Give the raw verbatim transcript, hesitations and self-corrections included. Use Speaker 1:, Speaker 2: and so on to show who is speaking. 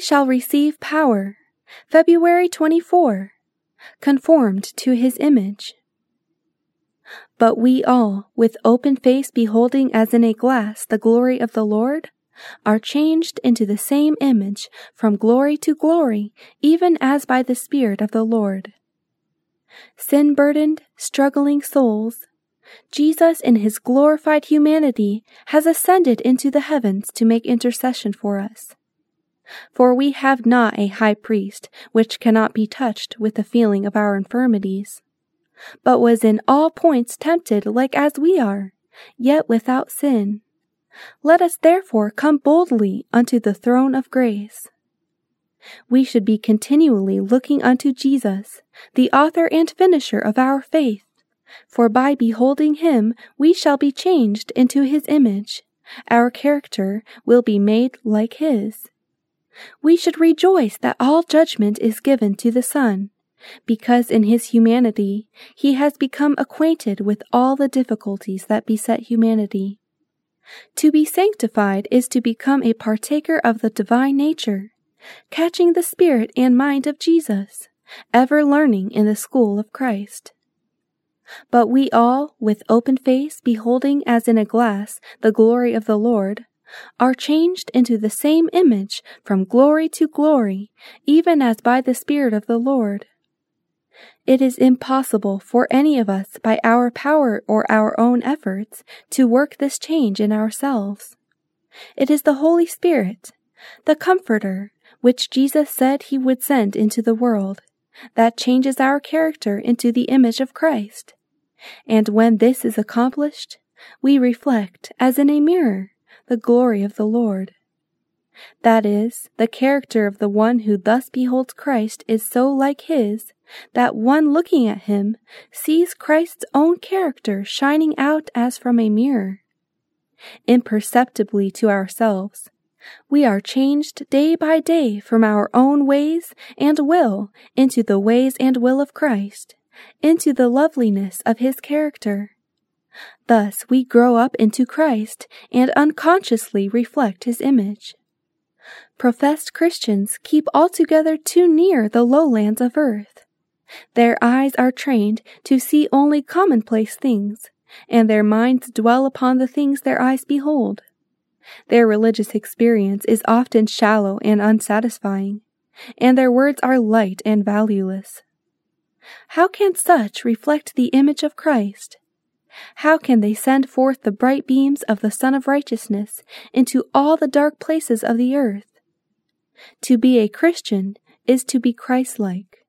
Speaker 1: shall receive power. February twenty-fourth. Conformed to his image. But we all, with open face beholding as in a glass the glory of the Lord, are changed into the same image from glory to glory, even as by the Spirit of the Lord. Sin-burdened, struggling souls, Jesus in his glorified humanity has ascended into the heavens to make intercession for us. For we have not a high priest which cannot be touched with the feeling of our infirmities, but was in all points tempted like as we are, yet without sin. Let us therefore come boldly unto the throne of grace. We should be continually looking unto Jesus, the author and finisher of our faith, for by beholding him we shall be changed into his image. Our character will be made like his. We should rejoice that all judgment is given to the Son, because in his humanity he has become acquainted with all the difficulties that beset humanity. To be sanctified is to become a partaker of the divine nature, catching the spirit and mind of Jesus, ever learning in the school of Christ. But we all, with open face beholding as in a glass the glory of the Lord, are changed into the same image from glory to glory, even as by the Spirit of the Lord. It is impossible for any of us by our power or our own efforts to work this change in ourselves. It is the Holy Spirit, the Comforter, which Jesus said he would send into the world, that changes our character into the image of Christ. And when this is accomplished, we reflect, as in a mirror, the glory of the Lord. That is, the character of the one who thus beholds Christ is so like his, that one looking at him sees Christ's own character shining out as from a mirror. Imperceptibly to ourselves, we are changed day by day from our own ways and will into the ways and will of Christ, into the loveliness of his character. Thus we grow up into Christ and unconsciously reflect his image. Professed Christians keep altogether too near the lowlands of earth. Their eyes are trained to see only commonplace things, and their minds dwell upon the things their eyes behold. Their religious experience is often shallow and unsatisfying, and their words are light and valueless. How can such reflect the image of Christ? How can they send forth the bright beams of the Sun of Righteousness into all the dark places of the earth? To be a Christian is to be Christ-like.